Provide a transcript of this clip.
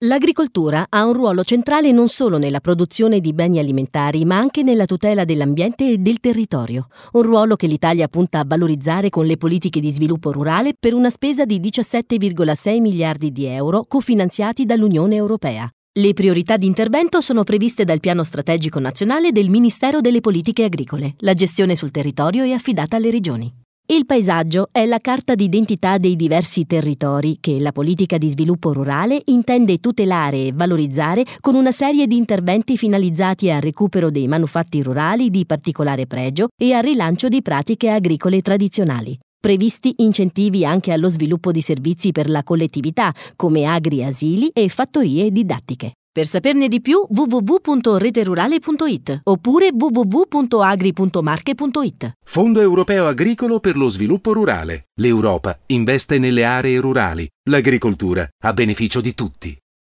L'agricoltura ha un ruolo centrale non solo nella produzione di beni alimentari, ma anche nella tutela dell'ambiente e del territorio. Un ruolo che l'Italia punta a valorizzare con le politiche di sviluppo rurale per una spesa di 17,6 miliardi di euro cofinanziati dall'Unione Europea. Le priorità di intervento sono previste dal Piano Strategico Nazionale del Ministero delle Politiche Agricole. La gestione sul territorio è affidata alle regioni. Il paesaggio è la carta d'identità dei diversi territori che la politica di sviluppo rurale intende tutelare e valorizzare con una serie di interventi finalizzati al recupero dei manufatti rurali di particolare pregio e al rilancio di pratiche agricole tradizionali. Previsti incentivi anche allo sviluppo di servizi per la collettività, come agri-asili e fattorie didattiche. Per saperne di più www.reterurale.it oppure www.agri.marche.it. Fondo Europeo Agricolo per lo Sviluppo Rurale. L'Europa investe nelle aree rurali. L'agricoltura a beneficio di tutti.